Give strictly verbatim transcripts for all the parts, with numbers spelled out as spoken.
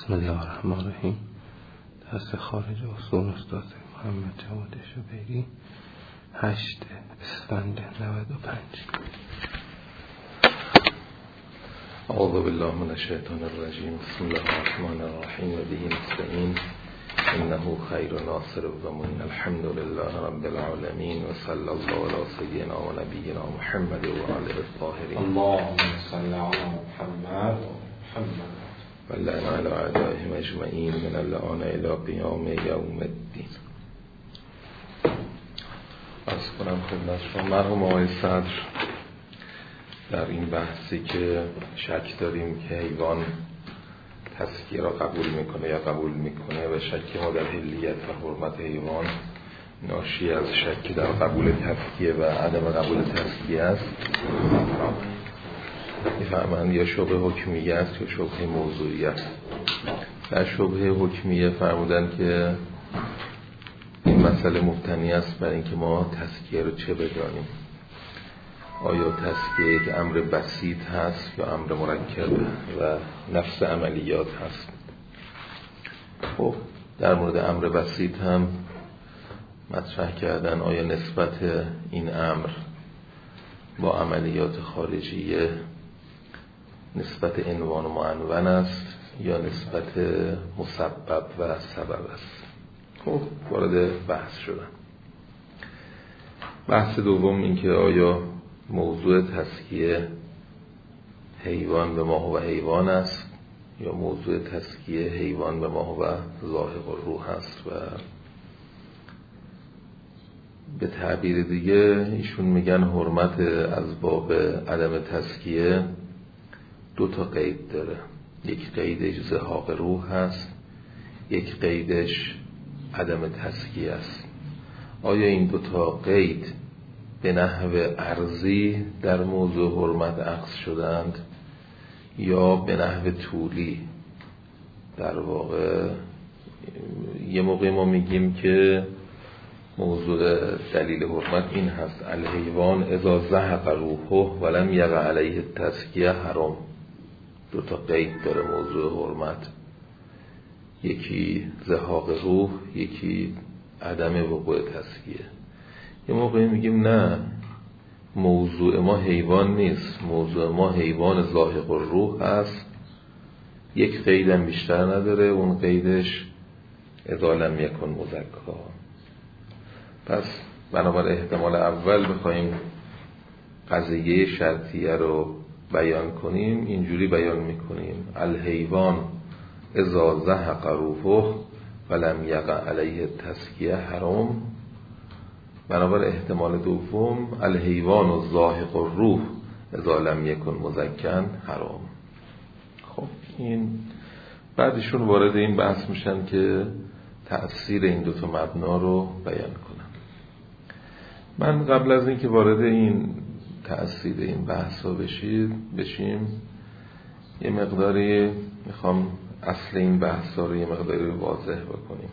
بسم الله الرحمن الرحیم. درس خارج اصول استاد محمد جواد شبیری، هشت اسفند نود و پنج. اعوذ بالله من الشیطان الرجیم. بسم الله الرحمن الرحیم و به نستعین انه خیر ناصر و معین. الحمد لله رب العالمین و صلی الله علی سیدنا و نبینا محمد و آله الطاهرین. اللهم صل علی محمد و محمد و لعن علی اعدائهم اجمعین من اللعان الی قیام یوم الدین. عرض کنم خدمت شما مرحوم آقای صدر در این بحثی که شک داریم که حیوان تزکیه را قبول میکنه یا قبول میکنه و شک ما در حلیت و حرمت حیوان ناشی از شک در قبول تزکیه و عدم قبول تزکیه است، میفهمند یا شبه حکمیه است یا شبه موضوعی است. در شبه حکمیه فرمودن که این مسئله مبتنی است بر اینکه ما تزکیه رو چه بدانیم. آیا تزکیه یک امر بسیط هست یا امر مرکب و نفس عملیات هست؟ خب در مورد امر بسیط هم مطرح کردن آیا نسبت این امر با عملیات خارجیه نسبت عنوان و معنون است یا نسبت مسبب و سبب است. خب وارد بحث شدن. بحث دوم این که آیا موضوع تزکیه حیوان به ما هو حیوان است یا موضوع تزکیه حیوان به ما هو ذاهق الروح است. و به تعبیر دیگه ایشون میگن حرمت از باب عدم تزکیه دو تا قید داره. یک قیدش زهاق روح هست، یک قیدش عدم تزکیه است. آیا این دو تا قید به نحو ارضی در موضوع حرمت عکس شدند یا به نحو طولی؟ در واقع یه موقع ما میگیم که موضوع دلیل حرمت این هست: الحیوان اذا زهق روحه ولم یقع علیه التزکیه حرام. دو تا قید داره موضوع حرمت، یکی زهاق روح، یکی عدم وقوع تزکیه. یه موقعی میگیم نه، موضوع ما حیوان نیست، موضوع ما حیوان ذاهق الروح هست، یک قیدم بیشتر نداره، اون قیدش اذا لم یکن مزکا. پس بنابر احتمال اول بخوایم قضیه شرطیه رو بیان کنیم، اینجوری بیان میکنیم: الحیوان اذا زهق روحه ولم یقع علیه التزکیه حرام. بنابر احتمال دوم: الحیوان و ذاهق الروح اذا لم یکن مزکن حرام. خب این بعدشون وارد این بحث میشن که تأثیر این دوتا مبنا رو بیان کنن. من قبل از این که وارد این تأثیر این بحث رو بشید بشیم یه مقداری میخوام اصل این بحث رو یه مقداری واضح بکنیم.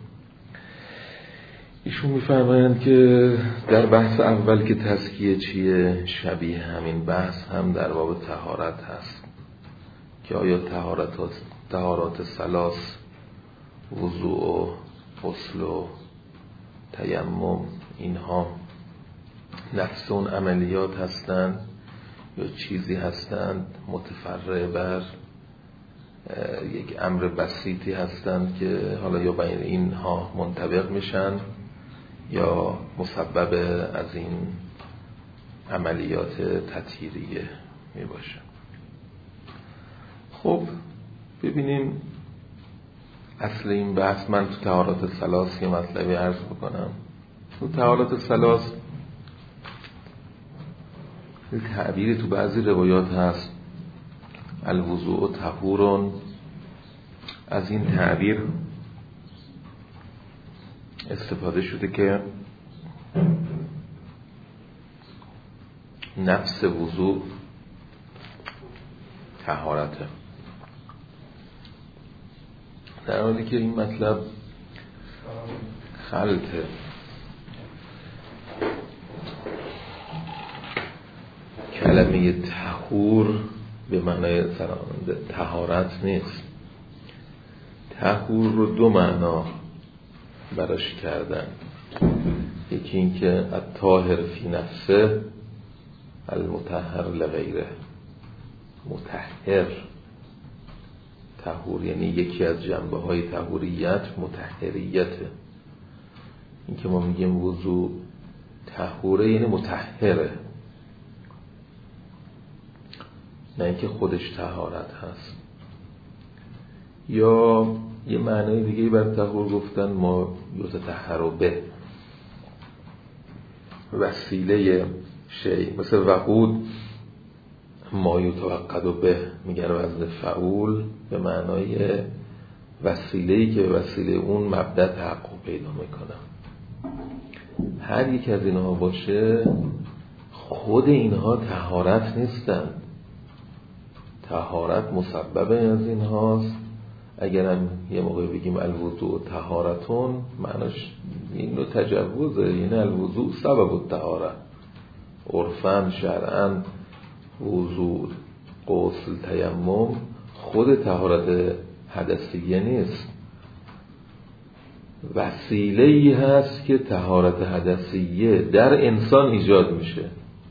ایشون میفرمایند که در بحث اول که تزکیه چیه، شبیه همین بحث هم در باب طهارت هست که آیا طهارت طهارات ثلاث، وضوء و غسل و تیمم، اینها نفس اون عملیات هستند یا چیزی هستند متفرع بر یک امر بسیطی هستند که حالا یا بین اینها منطبق میشن یا مسبب از این عملیات تطهیریه می باشه. خب ببینیم اصل این بحث. من تو طهارات ثلاث یه مطلبی عرض بکنم. تو طهارات ثلاث تعبیری تو بعضی روایات هست: الوضوء طهور. از این تعبیر استفاده شده که نفس وضوء طهارته، در حالی که این مطلب خلطه. کلمه طهور به معنای طهارت نیست. طهور رو دو معنا براش کردن. یکی این که الطاهر فی نفسه المطهر لغیره. مطهر، طهور یعنی یکی از جنبه های طهوریت مطهریته. این که ما میگیم وضو طهوره یعنی مطهره، نه اینکه خودش طهارت هست. یا یه معنای دیگه بر طهور گفتن ما یتطهر به، وسیله شی، مثل وقود ما یتوقد به میگن وزن فعول، به معنای وسیله‌ای که به وسیله اون مبدأ تحقق پیدا میکنه. هر یک از اینها باشه خود اینها طهارت نیستن. طهارت مسبب از اینهاست. اگرم یه موقع بگیم الوضوء طهارتون، معناش این نوع تجوزه، یعنی الوضوء سبب الطهارت. عرفاً شرعاً وضوء، غسل، تیمم خود طهارت حدثیه نیست، وسیله‌ای هست که طهارت حدثیه در انسان ایجاد میشه.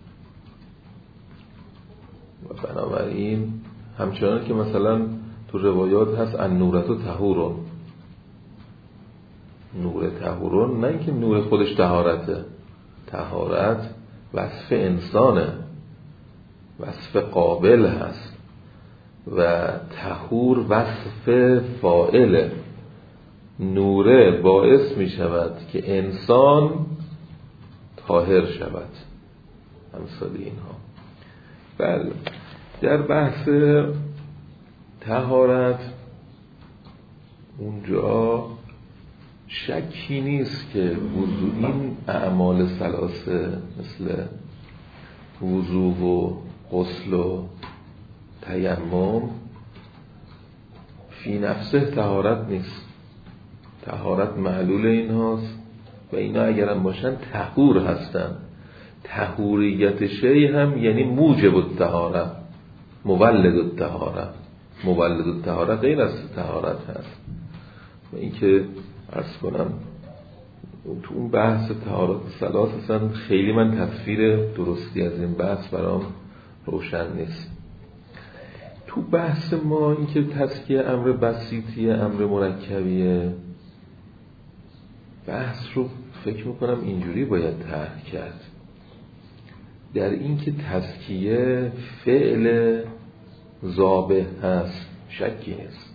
و بنابراین همچنان که مثلا تو روایات هست النورتو طهورون، نور طهورون، نه اینکه نور خودش طهارته. طهارت وصف انسانه، وصف قابل هست و طهور وصف فاعله. نوره باعث می شود که انسان طاهر شود، امثال اینها. بله، در بحث طهارت اونجا شکی نیست که وضو، این اعمال ثلاثه مثل وضو و غسل و تیمم فی نفسه طهارت نیست. طهارت معلول اینهاست و اینا اگرم باشن طهور هستن. طهوریت شی هم یعنی موجب الطهارت، مولد الطهارت. مولد الطهارت غیر از طهارت هست. و این که عرض کنم تو اون بحث طهارت ثلاث اصلا خیلی من تصویر درستی از این بحث برام روشن نیست. تو بحث ما این که تزکیه امر بسیطیه، امر مرکبیه، بحث رو فکر میکنم اینجوری باید طرح کرد. در این که تزکیه فعل ذابح هست شکی نیست،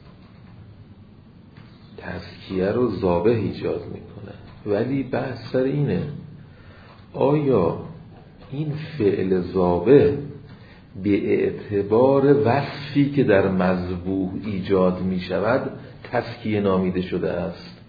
تزکیه رو ذابح ایجاد میکنه، ولی بحث سر اینه آیا این فعل ذابح به اعتبار وصفی که در مذبوح ایجاد می شود تزکیه نامیده شده است،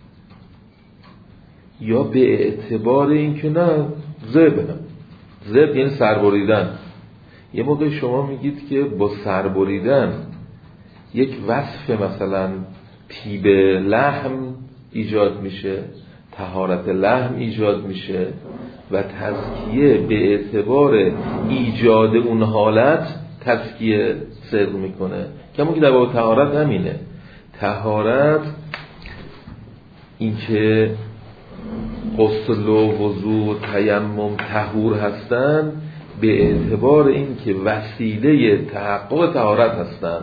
یا به اعتبار این که نه ذبح، ذبح یعنی سربریدن. یه موقع شما میگید که با سربریدن یک وصف مثلا طیب لحم ایجاد میشه، طهارت لحم ایجاد میشه و تزکیه به اعتبار ایجاد اون حالت تزکیه صدق میکنه. کما که در باب طهارت همینه. طهارت این که غسل و وضو و تیمم طهور هستن به اعتبار این که وسیله تحقق طهارت هستن،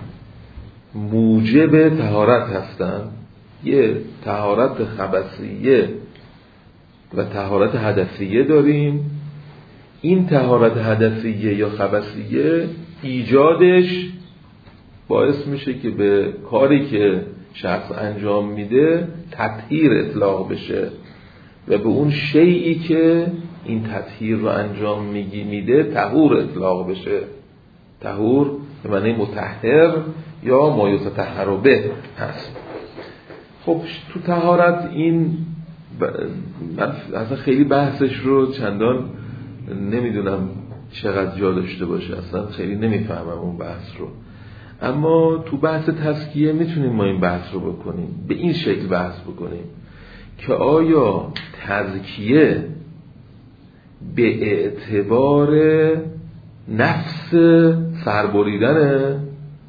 موجب طهارت هستن. یه طهارت خبثیه و طهارت حدثیه داریم. این طهارت حدثیه یا خبثیه ایجادش باعث میشه که به کاری که شخص انجام میده تطهیر اطلاق بشه و به اون شیئی که این تطهیر رو انجام میده طهور اطلاق بشه. طهور به معنی مطهر یا ما یتطهر به هست. خب تو طهارت این ب... من اصلا خیلی بحثش رو چندان نمیدونم چقدر جا داشته باشه، اصلا خیلی نمیفهمم اون بحث رو. اما تو بحث تزکیه میتونیم ما این بحث رو بکنیم، به این شکل بحث بکنیم که آیا تزکیه به اعتبار نفس سربریدنه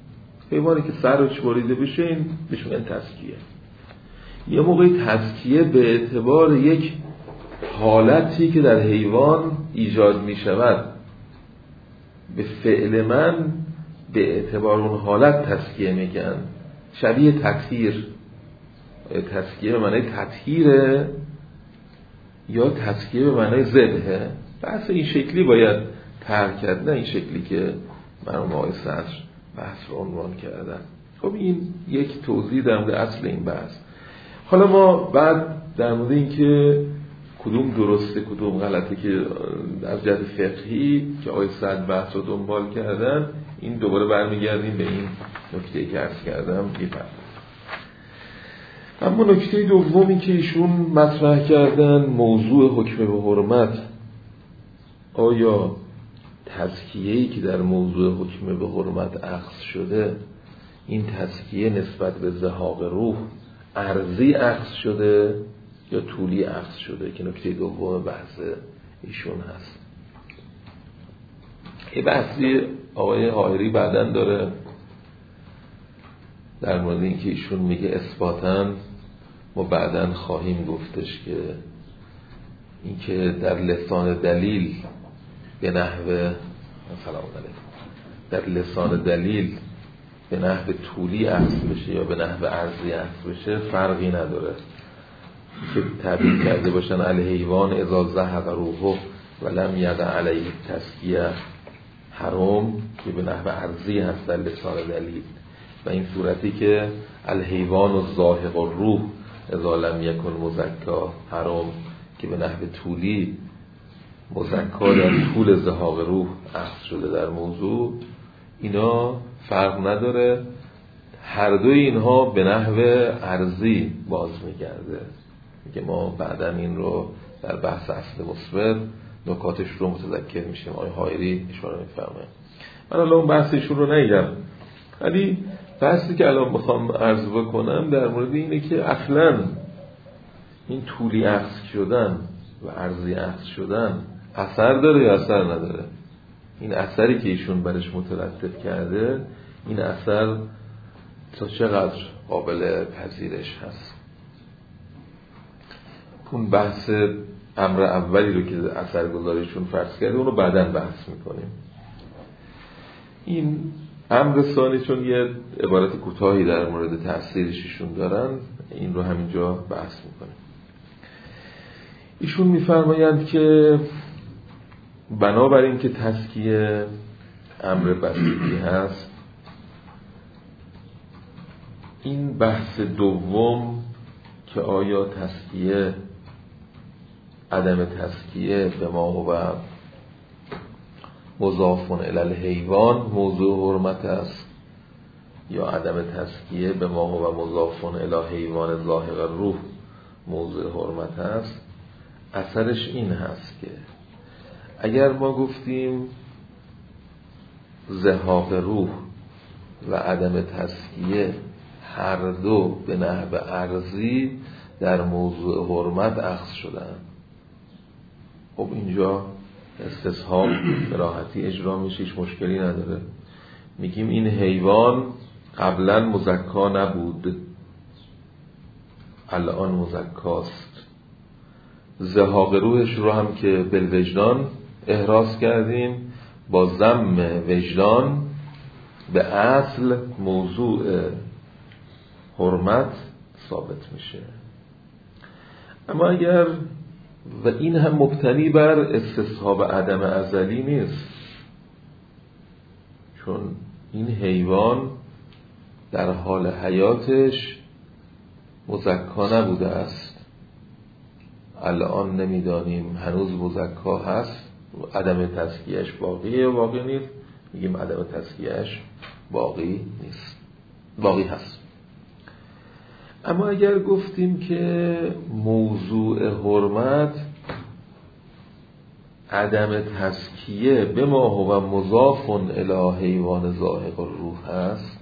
حیوانی که سرش بریده بشه این بهش میگن تزکیه. یه موقعی تزکیه به اعتبار یک حالتی که در حیوان ایجاد می شود به فعل من به اعتبار اون حالت تزکیه میگن. شبیه تطهیر. تزکیه به معنی تطهیره یا تزکیه به معنی ذبحه؟ بحث این شکلی باید طرح کرد، نه این شکلی که مرحوم آقای صدر بحث رو عنوان کردن. خب این یک توضیح در مورد اصل این بحث. حالا ما بعد در مورد این که کدوم درسته کدوم غلطه که از جهت فقهی که آقای صدر بحث رو دنبال کردن، این دوباره برمیگردیم به این نکته‌ای که عرض کردم می‌پردازیم. اما نکته دومی که ایشون مطرح کردن موضوع حکم به حرمت، آیا تزکیه‌ای که در موضوع حکم به حرمت اخذ شده این تزکیه نسبت به زهاق روح عرضی اخذ شده یا طولی اخذ شده که نکته دوم بحث ایشون هست. یه بحثی آقای حائری بعدن داره در مورد این که ایشون میگه اثباتاً ما بعداً خواهیم گفتش که این که در لسان دلیل به نحو سلام علیکم در لسان دلیل به نحو طولی اخذ بشه یا به نحو عرضی اخذ بشه فرقی نداره که تعبیر کرده باشن الحیوان اذا زهق روحه و لم یقع علیه تزکیه حرام که به نحو عرضی هست در لسان دلیل، و این صورتی که الحیوان و زاهق الروح اذا لم یکن مزکا حرام که به نحو طولی مزکا در طول زهاق روح اخذ شده در موضوع، اینا فرق نداره. هر دوی اینها به نحو عرضی باز میگرده که ما بعدا این رو در بحث اصل مثبت نکاتش رو متذکر میشیم. آقای حائری اشاره میفرمه. من الان اون بحثشون رو نگم، ولی بحثی که الان میخوام عرض بکنم در مورد اینه که اصلا این طولی اخذ شدن و عرضی اخذ شدن اثر داره یا اثر نداره. این اثری که ایشون برش مترتب کرده این اثر تا چقدر قابل پذیرش هست. اون بحث امر اولی رو که اثرگذاریشون فرض کرده اون رو بعداً بحث میکنیم. این امر ثانی چون یه عبارت کوتاهی در مورد تأثیرشون دارن این رو همینجا بحث میکنیم. ایشون میفرمایند که بنابراین که تزکیه امر بسیطی هست، این بحث دوم که آیا تزکیه عدم تزکیه به ما و مضافون الی الحیوان موضوع حرمت است یا عدم تزکیه به ما و مضافون الی حیوان ظاهق الروح موضوع حرمت است، اثرش این هست که اگر ما گفتیم زهاق روح و عدم تزکیه هر دو به نحو عرضی در موضوع حرمت اخذ شدن، خب اینجا استصحاب به راحتی اجرا میشه، هیچ مشکلی نداره. میگیم این حیوان قبلا مزکا نبود الان مزکاست، زهاق روحش رو هم که بالوجدان احراز کردیم با ضم وجدان به اصل موضوع حرمت ثابت میشه. اما اگر و این هم مبتنی بر استصحاب عدم ازلی نیست، چون این حیوان در حال حیاتش مزکا نبوده است، الان نمیدانیم هنوز مزکا هست، عدم تزکیهش باقیه باقی نیست، میگیم عدم تزکیهش باقی نیست باقی هست. اما اگر گفتیم که موضوع حرمت عدم تزکیه به ما هو مضاف الی حیوان ظاهق الروح هست،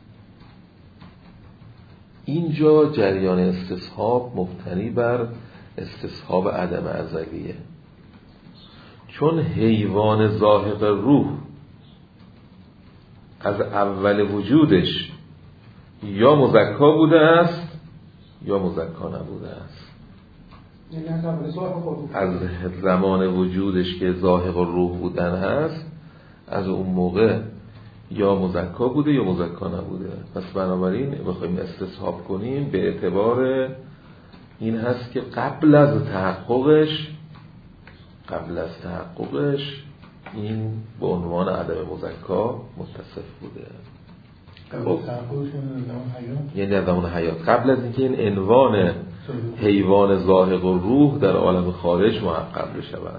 اینجا جریان استصحاب مبتنی بر استصحاب عدم ازلیه، چون حیوان ظاهق الروح از اول وجودش یا مزکا بوده است یا مزکا نبوده است. از زمان وجودش که ذاهق الروح بودن هست، از اون موقع یا مزکا بوده یا مزکا نبوده. پس بنابراین بخوایم استصحاب کنیم به اعتبار این هست که قبل از تحققش قبل از تحققش این به عنوان عدم مزکا متصف بوده. خب یعنی از زمان حیات، قبل از اینکه این عنوان حیوان ذاهق الروح در عالم خارج محقق بشود.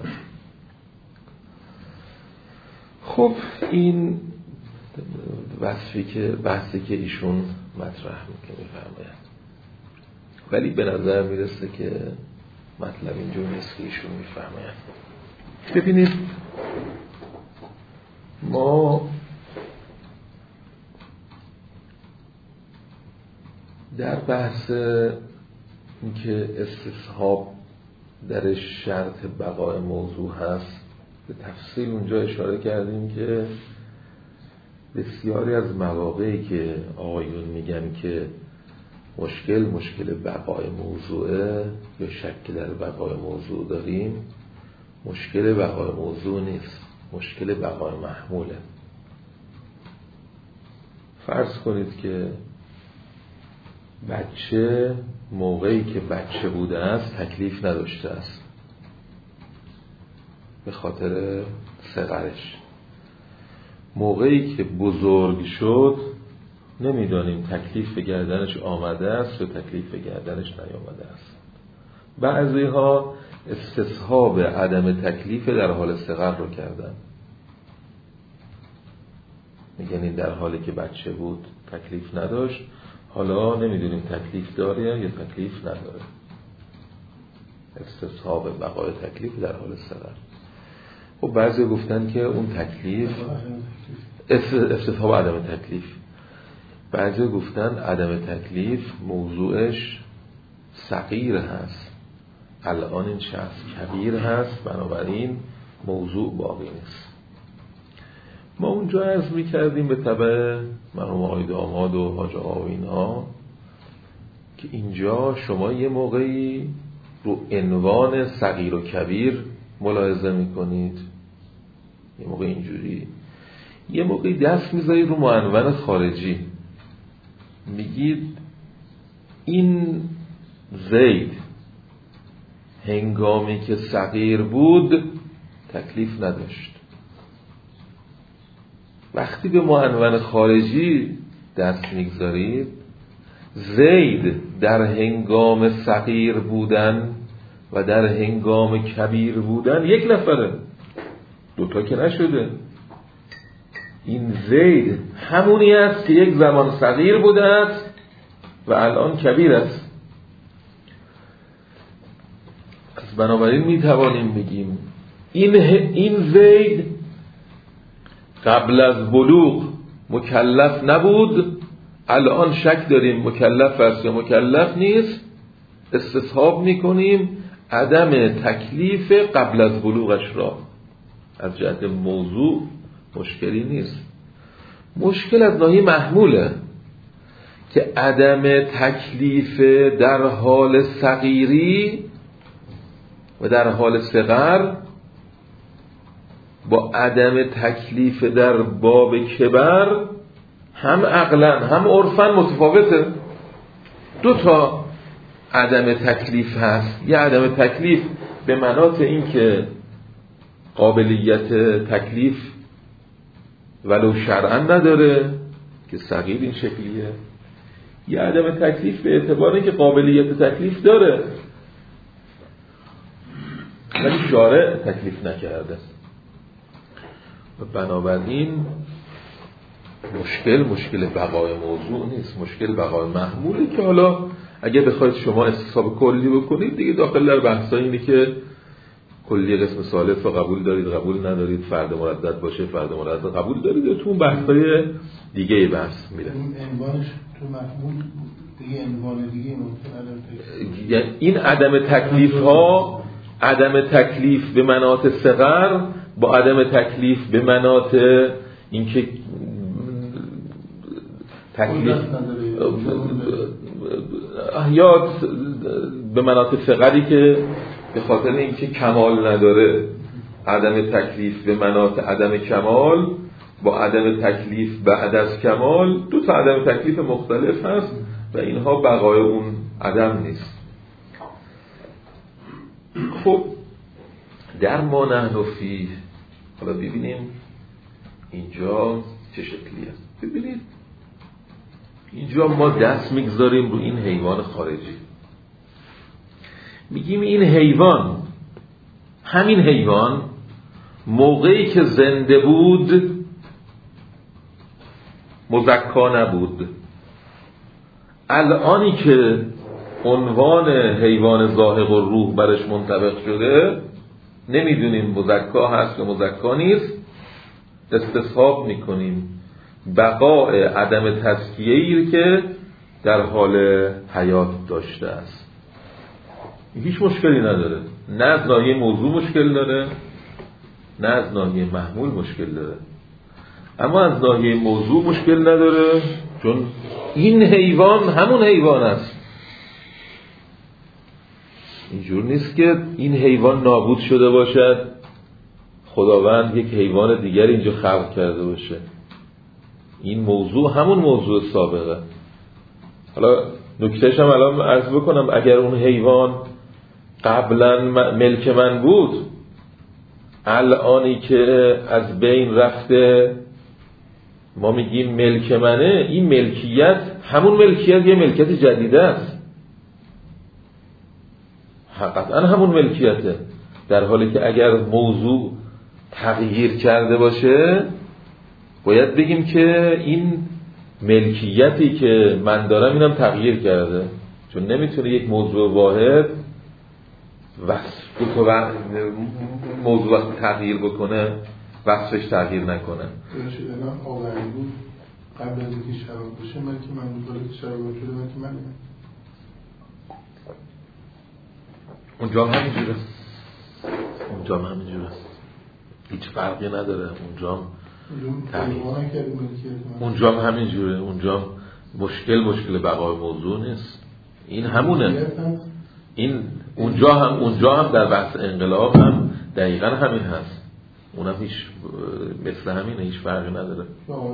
خب این وصفی که بحثی که ایشون مطرح می‌فرمایند، ولی به نظر میرسه که مطلب اینجور نیست که ایشون می‌فرمایند. ببینید ما در بحث اینکه استصحاب در شرط بقای موضوع هست به تفصیل اونجا اشاره کردیم که بسیاری از مواقعی که آقایون میگن که مشکل مشکل بقای موضوعه یا شک در بقای موضوع داریم، مشکل بقای موضوع نیست، مشکل بقای محموله. فرض کنید که بچه موقعی که بچه بوده است تکلیف نداشته است به خاطر صغرش. موقعی که بزرگ شد نمیدانیم تکلیف به گردنش آمده است یا تکلیف به گردنش نیامده است. بعضی ها استصحاب عدم تکلیف در حال صغر رو کردن، میگن این در حالی که بچه بود تکلیف نداشت، حالا نمیدونیم تکلیف داره یا تکلیف نداره. استصحاب بقای تکلیف در حال صغر. خب بعضی گفتن که اون تکلیف استصحاب عدم تکلیف، بعضی گفتن عدم تکلیف موضوعش صغیر هست، الان این شخص کبیر هست، بنابراین موضوع باقی نیست. ما اونجا عرض می‌کردیم به تبع مرحوم آقای داماد و حاج آقا و اینها که اینجا شما یه موقعی رو عنوان صغیر و کبیر ملاحظه می‌کنید، یه موقع اینجوری، یه موقعی دست می‌ذارید رو معنون خارجی، میگید این زید هنگامی که صغیر بود تکلیف نداشت. وقتی به معنون خارجی دست میگذارید، زید در هنگام صغیر بودن و در هنگام کبیر بودن یک نفره، دوتا که نشده. این زید همونی است که یک زمان صغیر بوده است و الان کبیر است. از بنابراین میتوانیم بگیم این این زید قبل از بلوغ مکلف نبود، الان شک داریم مکلف است یا مکلف نیست، استصحاب میکنیم عدم تکلیف قبل از بلوغش را. از جهت موضوع مشکلی نیست، مشکل از ناحیه محموله که عدم تکلیف در حال صغیری و در حال صغر با عدم تکلیف در باب کبر هم عقلا هم عرفا متفاوته. دو تا عدم تکلیف هست. یه عدم تکلیف به مناط این که قابلیت تکلیف ولو شرعا نداره که صغیر این شکلیه، یه عدم تکلیف به اعتبار این که قابلیت تکلیف داره ولی شارع تکلیف نکرده. و بنابراین مشکل مشکل بقای موضوع نیست، مشکل بقای محموله که حالا اگه بخواید شما استصحاب کلی بکنید دیگه داخل در بحثا اینه که کلی قسم ثالث رو قبول دارید قبول ندارید، فرد مردد باشه فرد مردد قبول دارید، و تو اون بحثای دیگه بحث میره. این عنوانش تو محمول دیگه عنوان دیگه ممکن یعنی این عدم تکلیف ها، عدم تکلیف به مناط صغر با عدم تکلیف به مناط اینکه تکلیف یا به مناطق فقری که به خاطر اینکه کمال نداره، عدم تکلیف به مناطق عدم کمال با عدم تکلیف بعد از کمال، دو تا عدم تکلیف مختلف هست و اینها بقای اون عدم نیست. خب در ما نحن فیه، حالا ببینیم اینجا چه شکلی است. ببینید اینجا ما دست میگذاریم رو این حیوان خارجی، میگیم این حیوان، همین حیوان موقعی که زنده بود مزکا نبود، الانی که عنوان حیوان ذاهق الروح برش منطبق شده نمیدونیم مزکا هست یا مزکا نیست، استصحاب میکنیم بقای عدم تزکیه‌ای که در حال حیات داشته است. هیچ مشکلی نداره، نه از ناحیه موضوع مشکل داره نه از ناحیه محمول مشکل داره، اما از ناحیه موضوع مشکل نداره، چون این حیوان همون حیوان است. اینجور نیست که این حیوان نابود شده باشد، خداوند یک حیوان دیگر اینجا خلق کرده باشه. این موضوع همون موضوع سابقه. حالا نکتهش هم الان عرض بکنم، اگر اون حیوان قبلا ملک من بود، الانی که از بین رفته ما میگیم ملک منه، این ملکیت همون ملکیت یه ملکیت جدیده است، حقیقتا همون ملکیته، در حالی که اگر موضوع تغییر کرده باشه باید بگیم که این ملکیتی که من دارم اینم تغییر کرده، چون نمیتونه یک موضوع واحد وصف بکنه، موضوع وقتی تغییر بکنه وصفش تغییر نکنه. الان آوری بود قبل از اینکه شراب بشه ملک من بود، ولی که شراب شده ملک من بود. اونجا هم همینجوره، اونجا هم همینجوره، هیچ فرقی نداره. اونجا هم اونجا هم همینجوره، اونجا هم مشکل مشکل بقای موضوع نیست، این همونه. این اونجا هم اونجا هم در بحث انقلاب هم دقیقاً همین هست، اونم هیچ مثل همینه، هیچ فرقی نداره.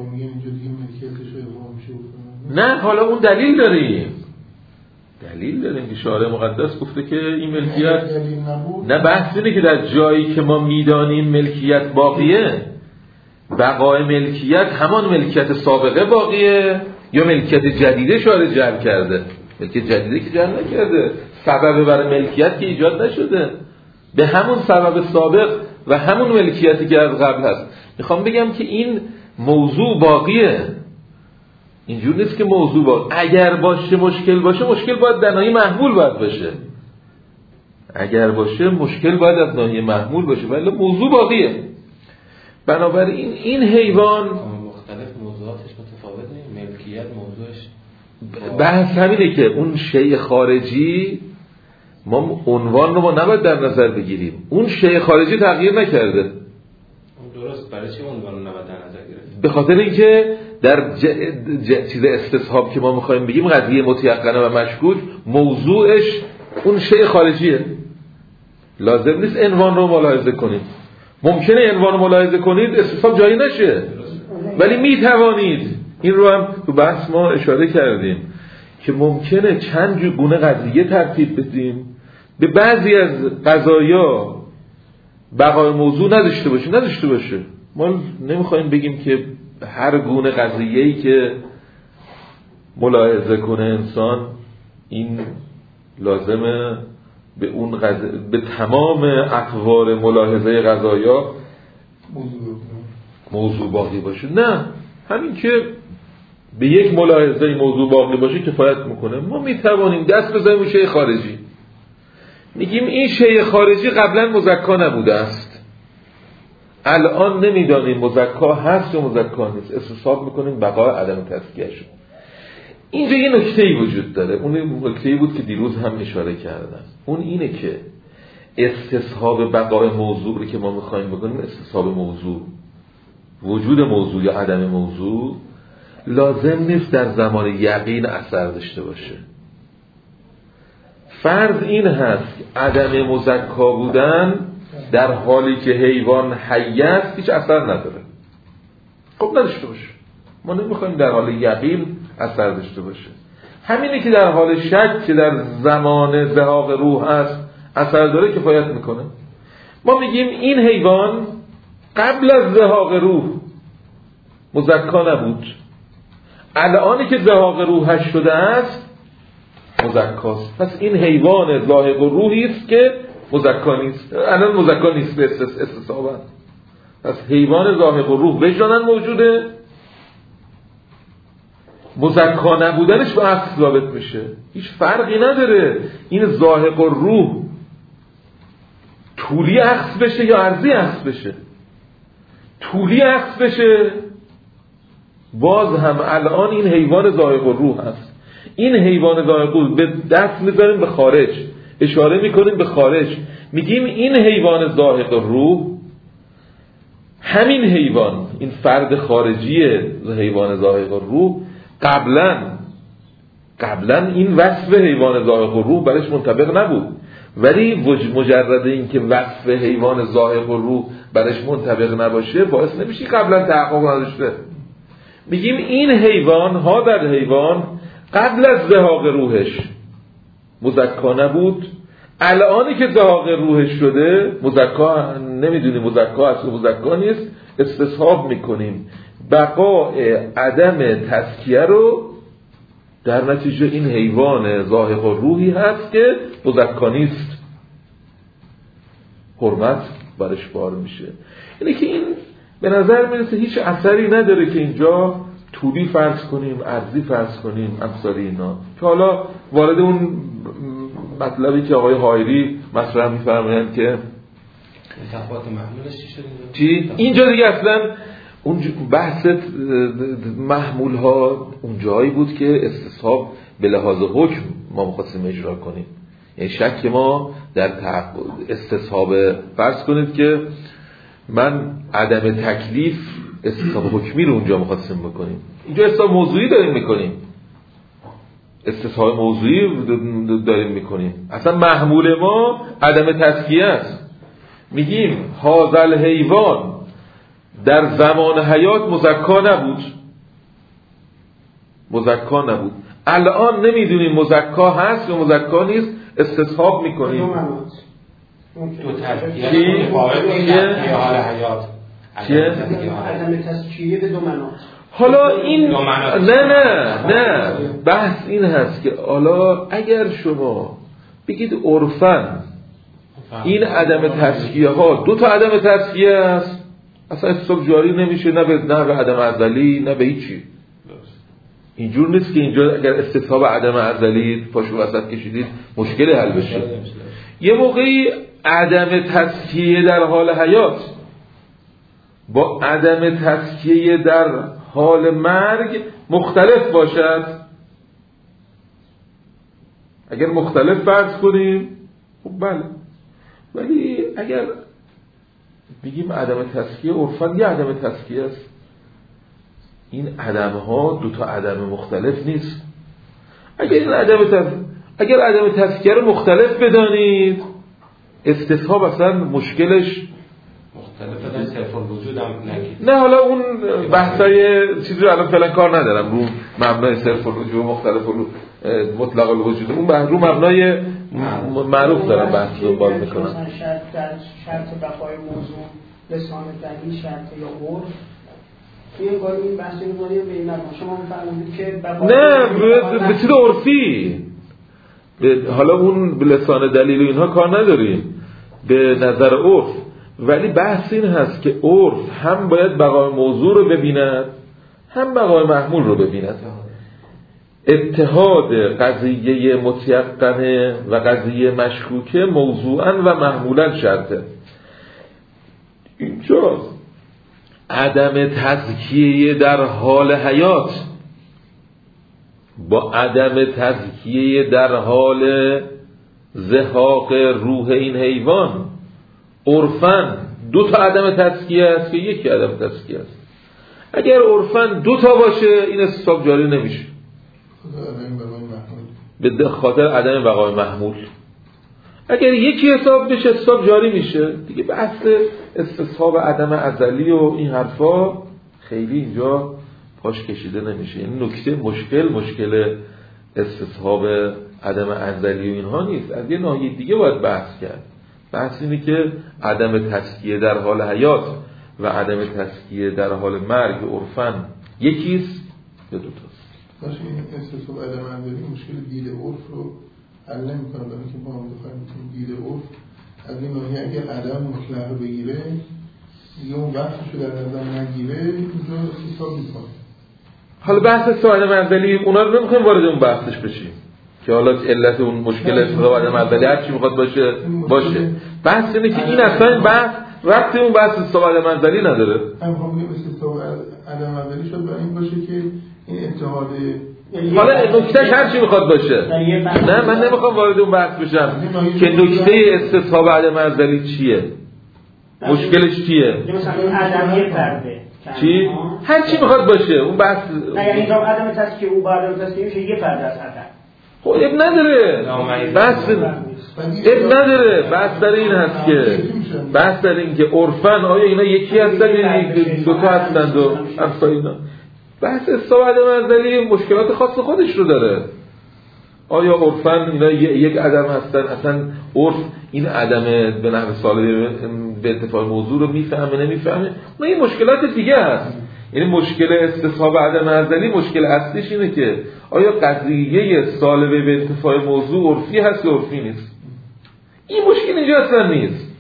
نه حالا اون دلیل داریم، دلیل داریم که شارع مقدس گفته که این ملکیت، نه بحث اینه که در جایی که ما میدانیم ملکیت باقیه، بقای ملکیت همان ملکیت سابقه باقیه یا ملکیت جدیده شارع جلب کرده. ملکیت جدیده که جلب نکرده، سبب برای ملکیت که ایجاد نشده، به همون سبب سابق و همون ملکیتی که از قبل هست. میخوام بگم که این موضوع باقیه، اینجور نیست که موضوع باقی، اگر باشه مشکل باشه، مشکل باید در ناحیه محمول باید باشه، اگر باشه مشکل باید از ناحیه محمول باشه، ولی موضوع باقیه. بنابراین این حیوان مختلف موضوعاتش متفاوته، ملکیت موضوعش بحث همینه که اون شیء خارجی ما عنوان رو ما نباید در نظر بگیریم، اون شیء خارجی تغییر نکرده. درست، برای چی عنوان رو نباید در نظر گرفت؟ به خاطر اینکه در ج... ج... چیز استصحاب که ما میخوایم بگیم قضیه متیقنه و مشکوک، موضوعش اون شیء خارجیه، لازم نیست عنوان رو ملاحظه کنید. ممکنه عنوان رو ملاحظه کنید استصحاب جایی نشه، ولی میتوانید، این رو هم تو بحث ما اشاره کردیم که ممکنه چند گونه قضیه ترتیب بدیم، به بعضی از قضایا بقای موضوع نداشته باشه نداشته باشه ما نمیخوایم بگیم که هر گونه قضیه‌ای که ملاحظه کنه انسان این لازمه به اون قضیه، به تمام اطوار ملاحظه قضایا موضوع باقی باشه. نه، همین که به یک ملاحظه موضوع باقی باشه کفایت میکنه. ما میتوانیم دست بزنیم به شیء خارجی، میگیم این شیء خارجی قبلا مزکا نبوده است، الان نمیدانیم مزکا هست یا مزکا نیست، استصحاب میکنیم بقای عدم تزکیه‌اش. اینجا یه نکته‌ای وجود داره، اون نکته‌ای بود که دیروز هم اشاره کردم، اون اینه که استصحاب بقای موضوع رو که ما میخوایم بکنیم، استصحاب موضوع، وجود موضوع یا عدم موضوع، لازم نیست در زمان یقین اثر داشته باشه. فرض این هست که عدم مزکا بودن در حالی که حیوان حی است هیچ اثر نداره. خب نداشته باشه. ما نمیخوایم در حال یقین اثر داشته باشه. همینی که در حال شک که در زمان ذهاب روح است اثر داره کفایت میکنه. ما میگیم این حیوان قبل از ذهاب روح مزکا نبود، الانی که ذهاب روحش شده است مزکاست. پس این حیوان ذاهق روحی است که مزکا نیست. الان مزکا نیست به استصوابا. پس حیوان ذاهق روح وجدانن موجوده، مزکا نبودنش به اصل ثابت میشه. هیچ فرقی نداره این ذاهق روح طولی اخذ بشه یا عرضی اخذ بشه. طولی اخذ بشه باز هم الان این حیوان ذاهق روح هست. این حیوان ذاهق روح به دست میذاریم به خارج، اشاره میکنیم به خارج، میگیم این حیوان ذاهق روح، همین حیوان، این فرد خارجی حیوان ذاهق روح قبلا قبلا این وصف حیوان ذاهق روح برش منطبق نبود، ولی مجرد این که وصف حیوان ذاهق روح برش منطبق نباشه باعث نمیشه قبلا تحقق نداشته. میگیم این حیوان ها در حیوان قبل از ذهاب روحش مزکا نبود، الانی که ذهاب روحش شده مزکا نمیدونیم مزکا است و مزکا نیست، استصحاب میکنیم بقای عدم تزکیه رو در نتیجه این حیوان ذاهق روحی هست که مزکا نیست، حرمت برش بار میشه. اینه که این به نظر میرسه هیچ اثری نداره که اینجا طولی فرض کنیم، عرضی فرض کنیم، امثال اینا که حالا وارد اون مطلبی که آقای حایری مطرح میفرمایند که تفاوت محمولش چی چی؟ اینجا دیگه اصلا اون بحث محمول ها اون جایی بود که استصحاب به لحاظ حکم ما می‌خواستیم اجرا کنیم. یعنی شک ما در استصحاب فرض کنید که من عدم تکلیف استصحاب حکمی رو اونجا می‌خواستیم بکنیم، اینجا استصحاب موضوعی داریم میکنیم، استصحاب موضوعی داریم میکنیم. اصلا محمول ما عدم تزکیه است. میگیم هذا حیوان در زمان حیات مزکا نبود، مزکا نبود، الان نمیدونیم مزکا هست یا مزکا نیست، استصحاب میکنیم. دو تزکیه تزکیه حال حیات، عدم تزکیه به دو مناط. حالا این نه نه نه بحث این هست که حالا اگر شما بگید عرفاً این عدم تزکیه ها دو تا عدم تزکیه است، اصلا استصحاب جاری نمیشه، نه به نه به عدم ازلی نه به هیچی. اینجور نیست که اینجا اگر استصحاب عدم ازلی پاشو وسط کشیدید مشکل حل بشه. یه موقعی عدم تزکیه در حال حیات با عدم تزکیه در حال مرگ مختلف باشد. اگر مختلف فرض کنیم خب بله، ولی اگر بگیم عدم تزکیه عرفاً یه عدم تزکیه است، این عدم ها دو تا عدم مختلف نیست. اگر این عدم تز... اگر عدم تزکیه رو مختلف بدانید استصحاب اصلا مشکلش مختلف بدن صرف الوجود هم نگید. نه حالا اون بحثای چیزی رو الان فعلا کار ندارم رو مبنای صرف الوجود مختلف مطلق الوجود، اون رو مبنای معروف دارم بحث رو باز میکنم. مثلا شرط در شرط بقای موضوع لسان دلیل شرط یا عرف این کاری این بحثی رو کنیم به این نظر شما میفرمایید که نه به چیز عرفی حالا اون به لسان دلیل و اینها کار نداریم به نظر عرف، ولی بحث این هست که عرف هم باید بقای موضوع رو ببیند هم بقای محمول رو ببیند. اتحاد قضیه متیقنه و قضیه مشکوکه موضوعاً و محمولاً شرطه. اینجا عدم تزکیه در حال حیات با عدم تزکیه در حال زهاق روح این حیوان عرفاً دو تا عدم تزکیه است که یکی عدم تزکیه است. اگر عرفاً دو تا باشه این استصحاب جاری نمیشه به خاطر عدم بقای محمول. اگر یکی حساب بشه استصحاب جاری میشه دیگه. بحث استصحاب عدم ازلی و این حرفا خیلی اینجا پاش کشیده نمیشه. این نکته مشکل مشکل استصحاب عدم ازلی و اینها نیست، از یه ناحیه دیگه باید بحث کرد. بحث اینه که عدم تزکیه در حال حیات و عدم تزکیه در حال مرگ عرفاً یکیست یا دوتاست. باشه این استصحاب عدم ازلی مشکل دید عرف رو حل نمی‌کنه، برای اینکه ما هم بخوایم دید عرف از این ناحیه اگه عدم مطلق رو بگیره دیگه اون بحثشو در نظر نگیره اینجا استصحاب می‌کنه. حالا بحث ساده منزلی اونا رو نمیخوایم وارد اون بحثش بشیم که حالا علت اون مشکل استصحاب عدم منزلی هر چی میخواد باشه باشه. بحث اینه که این اصلا این بحث ربطی اون بحث استصحاب عدم منزلی نداره. هم خب میگم استصحاب عدم منزلی شد برای این باشه که این اتحاد حالا نکتهش هر چی میخواد باشه. نه من نمیخوام وارد اون بحث بشم که نکته استصحاب عدم منزلی چیه، مشکلش چیه، مثلا عدمی فرده چی؟ هر چی میخواد باشه اون بحث. نه یعنی اینجا عدم تزکیه او با عدم تزکیه میشه یه فرد از عدم. خب اب نداره بحث اب نداره بحث در این هست که بحث در این که عرفاً آیا اینا یکی هستن یا دو تا هستند و اصلا اینا بحث استصحاب عدم ازلی مشکلات خاص خودش رو داره. آیا عرفاً اینا یک عدم هستن، اصلا عرف این عدم به نحو سالم به اتفاق موضوع رو میفهمه نمیفهمه، اون یه مشکلات دیگه هست. یعنی مشکل استصحاب عدم ازلی مشکل اصلیش اینه که آیا قضیه سالبه به اتفاق موضوع عرفی هست یا عرفی نیست. این مشکل اینجا اصلا نیست،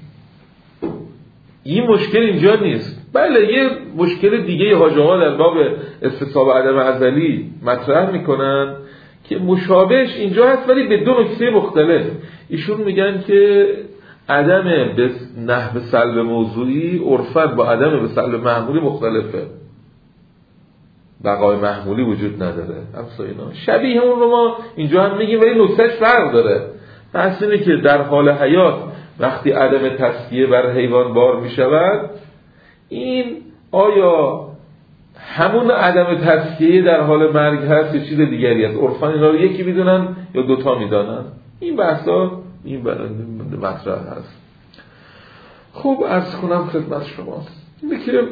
این مشکل اینجا نیست. بله یه مشکل دیگه حاجی ها در باب استصحاب عدم ازلی مطرح میکنن که مشابهش اینجا هست ولی به دو نکته مختلف. ایشون میگن که عدم به نحو سلب موضوعی عرفاً با عدم به سلب محمولی مختلفه، بقای محمولی وجود نداره. همسا اینا شبیه اون رو ما اینجا هم میگیم ولی نکتهش فرق داره. بحث اینه که در حال حیات وقتی عدم تزکیه بر حیوان بار میشود این آیا همون عدم تزکیه در حال مرگ هست یا چیز دیگری هست. عرفاً اینا رو یکی میدونن یا دوتا میدانن. این بحثا این مطرح هست. خب عرض کنم خدمت شما اینه که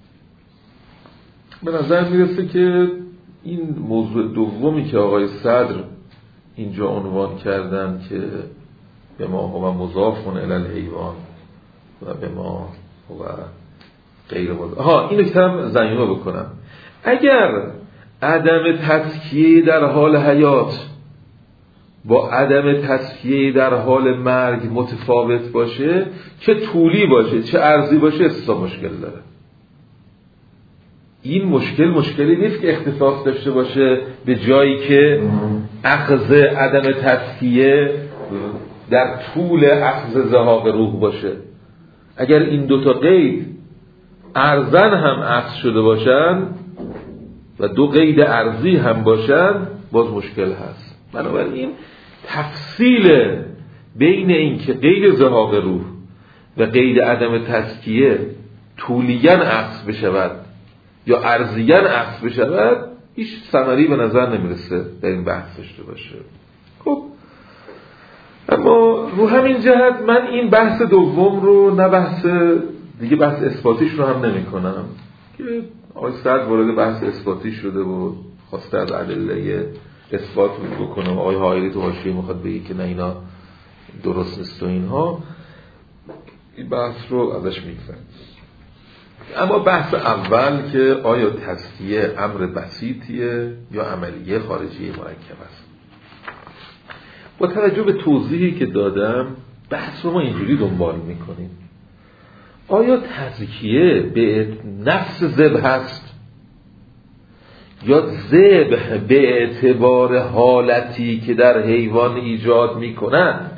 به نظر میرسه که این موضوع دومی که آقای صدر اینجا عنوان کردن که به ما هو مضافون الی الحیوان و به ما هو غیر مضاف. ها اینو که هم زنیمه بکنم، اگر عدم تزکیه در حال حیات با عدم تزکیه در حال مرگ متفاوت باشه، چه طولی باشه چه عرضی باشه، استصحاب مشکل داره. این مشکل مشکلی نیست که اختصاص داشته باشه به جایی که اخذ عدم تزکیه در طول اخذ زهاق روح باشه. اگر این دوتا قید ارزن هم اخذ شده باشن و دو قید ارزی هم باشن باز مشکل هست. بنابراین تفصیل بین این که قید زهاق روح و قید عدم تزکیه طولیاً اخذ بشود یا ارزیاً اخذ بشود هیچ ثمری به نظر نمیرسه در این بحث داشته باشه. خب اما رو همین جهت من این بحث دوم رو نه بحث دیگه بحث اثباتیش رو هم نمی کنم که آقای صدر وارد بحث اثباتی شده و خواسته از ادله اثبات بکنه و آقای حائری تو حاشیه میخواد بگه که نه اینا درست نیست و اینها، این بحث رو ازش میگذرم. اما بحث اول که آیا تزکیه امر بسیطیه یا عملیه خارجی مرکب است. با توجه به توضیحی که دادم بحث رو ما اینجوری دنبال میکنیم: آیا تزکیه به نفس ذبح هست یا ذبح به اعتبار حالتی که در حیوان ایجاد میکنن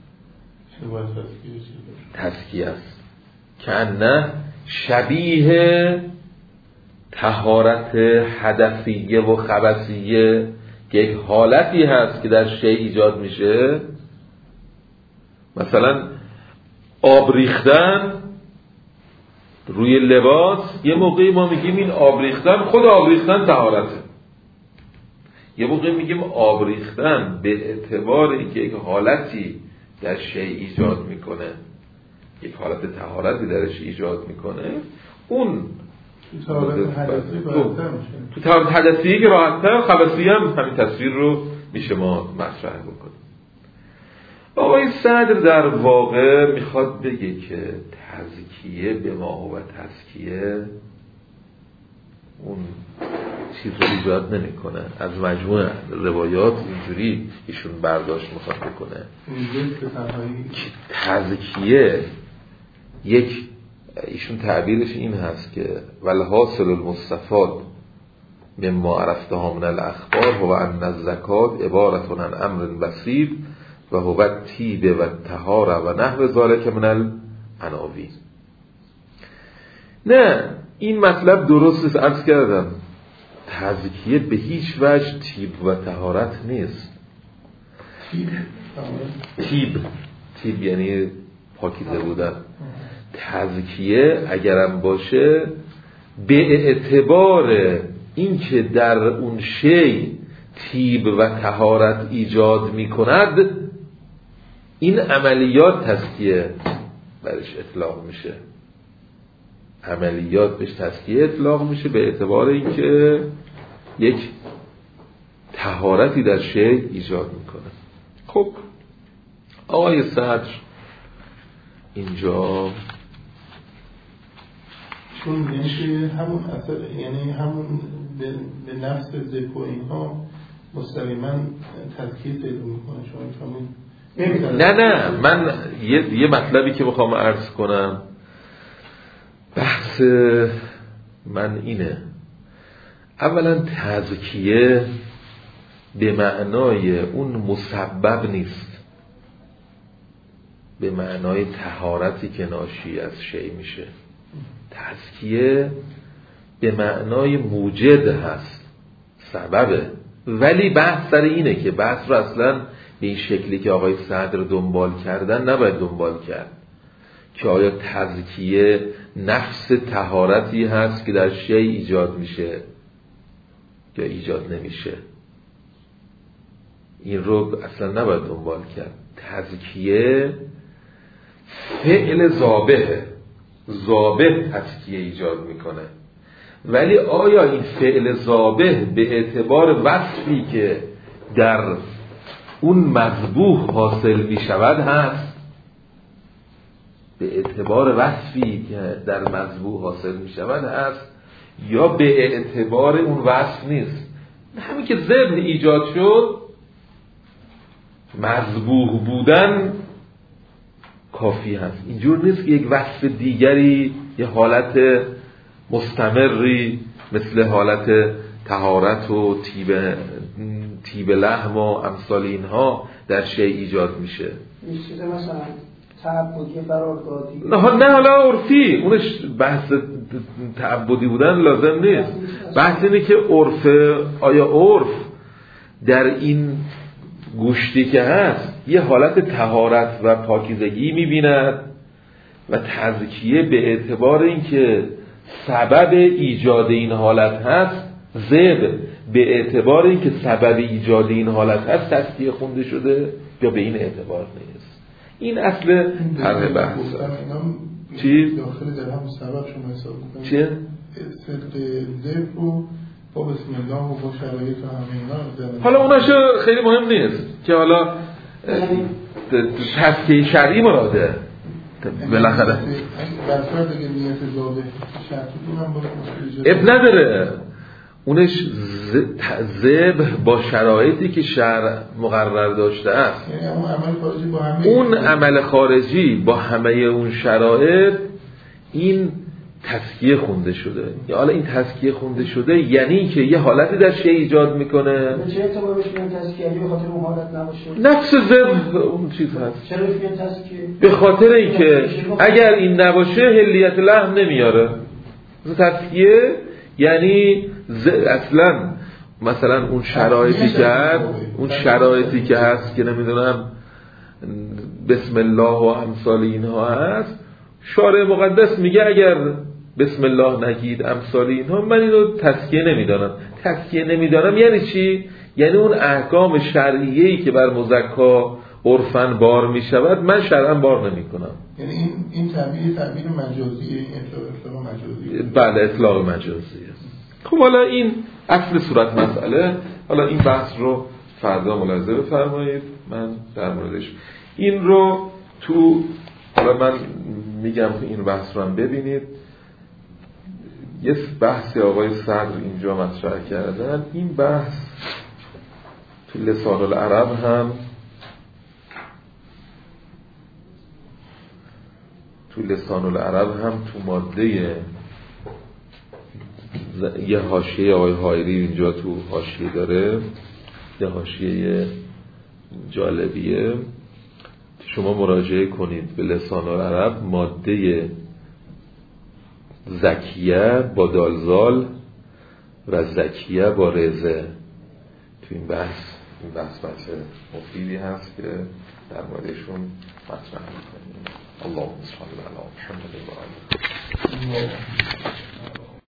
تزکیه است؟ که نه شبیه طهارت حدثیه و خبثیه که یک حالتی هست که در شی ایجاد میشه، مثلا آب ریختن روی لباس یه موقعی ما میگیم این آب ریختن، خود آب ریختن طهارته. یه موقع میگیم آب ریختن به اعتبار اینکه یک حالتی در شی ایجاد میکنه، یک حالت طهارتی درش ایجاد میکنه، اون تو طهارت حدثی راحت‌تر میشه. تو طهارت حدثی که راحت‌تر، خبثی هم همین تصویر رو میشه ما مطرح بکنیم. آقای صدر در واقع میخواد بگه که تزکیه به ما و تزکیه اون چیز رو ایجاد نمیکنه. از مجموع روایات اینجوری ایشون برداشت میخواد بکنه که تزکیه یک، ایشون تعبیرش این هست که والحاصل المستفاد مما عرفتها من الاخبار هو ان الزکات عبارت عن امر بسيط و هو الطیب و الطهاره و نحو ذلك من العناوین. نه، این مطلب درست است. عرض کردم تزکیه به هیچ وجه طیب و طهارت نیست. طیب طیب یعنی پاکیزه بودن. تزکیه اگرم باشه به اعتبار اینکه در اون شی طیب و طهارت ایجاد میکند، این عملیات تزکیه برش اطلاق میشه. عملیات بهش تزکیه اطلاق میشه به اعتبار اینکه یک طهارتی در شی ایجاد میکنه. خب آقای صدر اینجا چون یعنی همون اثر، یعنی همون به, به نفس ذکر و اینها مستقیما تزکیه پیدا میکنه. شما همون نه نه من یه, یه مطلبی که بخوام عرض کنم، بحث من اینه. اولا تزکیه به معنای اون مسبب نیست، به معنای طهارتی که ناشی از شی میشه. تزکیه به معنای موجد هست، سببه. ولی بحث سر اینه که بحث رو اصلا به این شکلی که آقای صدر دنبال کردن نباید دنبال کرد که آیا تزکیه نفس طهارتی هست که در شی ایجاد میشه یا ایجاد نمیشه. این رو اصلا نباید دنبال کرد. تزکیه فعل ذابحه، ذابح تزکیه ایجاد میکنه. ولی آیا این فعل ذابح به اعتبار وصفی که در اون مذبوح حاصل میشود هست؟ به اعتبار وصفی که در مذبوح حاصل میشود هست یا به اعتبار اون وصف نیست؟ همین که ذبح ایجاد شد، مذبوح بودن کافی هست. اینجور نیست که یک وصف دیگری، یه حالت مستمری مثل حالت طهارت و طیب طیب لحم و امثال اینها در شی ایجاد میشه. این چیز مثلا تعبدی قراردادی نه نه حالا عرفی، اونش بحث تعبدی بودن لازم نیست. بحث اینه که عرف، آیا عرف در این گوشتی که هست یه حالت طهارت و پاکیزگی میبیند و تزکیه به اعتبار اینکه سبب ایجاد این حالت هست، ذبح به اعتبار اینکه سبب ایجاد این حالت هست تزکیه خونده شده یا به این اعتبار نیست. این اصل طرح بحث. چی؟ داخل در همون سبب شما حساب می‌کنید. چیه؟ صدق ذبح و با بسم الله و با شرایط و همه اینا. حالا اوناشو خیلی مهم نیست که حالا تزکیه شرعی مراده بالاخره در فرد اگه نیت ذابح شرطی اونم باید اب نداره. اونش ذبح با شرایطی که شرع مقرر داشته است. یعنی اون عمل خارجی با همه اون عمل خارجی با همه اون شرایط این تزکیه خونده شده. یا حالا این تزکیه خونده شده یعنی که یه حالتی در شی ایجاد میکنه. به چه اعتبار بهش میگن تزکیه؟ به خاطر اون حالت نباشه. نفس ذبح اون چیز هست. چرا میگن تزکیه؟ به خاطر اینکه اگر این نباشه هلیت لحم نمیاره. تزکیه یعنی اصلا مثلا اون شرایطی که هست، اون شرایطی که هست که نمیدونم بسم الله و امثال اینها هست، شارع مقدس میگه اگر بسم الله نگید امثال اینها، من اینو تزکیه نمیدانم. تزکیه نمیدانم یعنی چی؟ یعنی اون احکام شرعیه‌ای که بر مزکا عرفاً بار میشود من شرعاً بار نمیکنم. یعنی این این تعبیر تعبیر مجازیه، این اطلاق مجازیه. بله اطلاق مجازیه. خب حالا این اصل صورت مسئله، حالا این بحث رو فردا ملاحظه بفرمایید، من در موردش این رو تو، حالا من میگم این بحث رو هم ببینید. یه بحثی آقای صدر اینجا مطرح کردن، این بحث تو لسان العرب هم تو لسان العرب هم تو ماده یه حاشیه آقای حایری اینجا تو حاشیه داره، یه حاشیه جالبیه، شما مراجعه کنید به لسان العرب، ماده زکیه با دالزال و زکیه با رزه. تو این بحث این بحث بحث مفیدی هست که در موردشون مطرح می‌کنیم. اللهم صل علی محمد و آله.